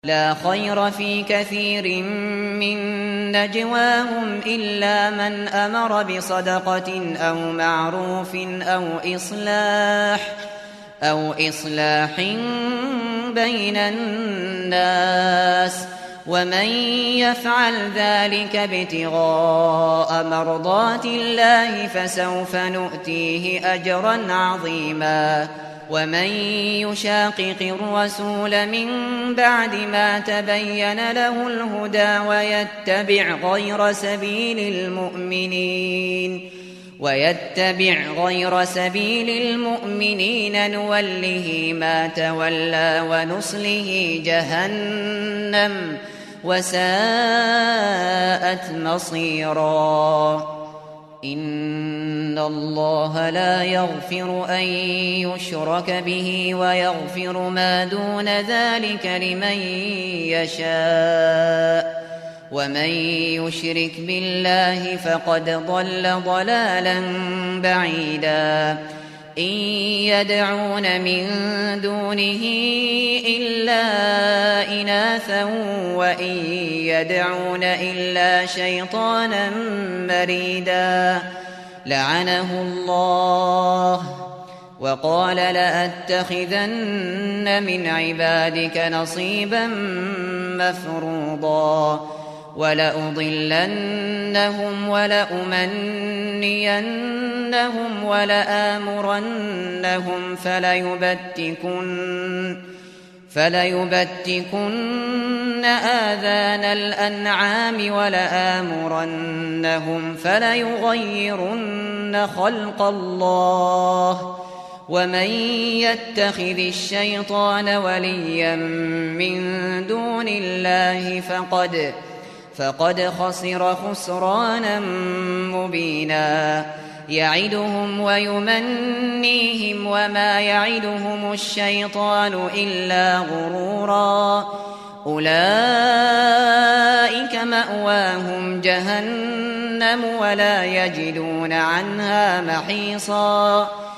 لا خير في كثير من نجواهم إلا من أمر بصدقة أو معروف أو إصلاح بين الناس، ومن يفعل ذلك ابتغاء مرضات الله فسوف نؤتيه أجرا عظيما. ومن يشاقق الرسول من بعد ما تبين له الهدى ويتبع غير سبيل المؤمنين نوله ما تولى ونصله جهنم وساءت مصيرا. إن الله لا يغفر أن يشرك به ويغفر ما دون ذلك لمن يشاء، ومن يشرك بالله فقد ضل ضلالا بعيدا. إن يدعون من دونه إلا إناثا وإن يدعون إلا شيطانا مريدا لعنه الله وقال لأتخذن من عبادك نصيبا مفروضا ولأضلنهم ولأمنينهم ولآمرنهم فليبتكن آذان الأنعام ولآمرنهم فليغيرن خلق الله. ومن يتخذ الشيطان وليا من دون الله فقد خسر خسرانا مبينا. يعدهم ويمنيهم وما يعدهم الشيطان إلا غرورا. أولئك مأواهم جهنم ولا يجدون عنها محيصا.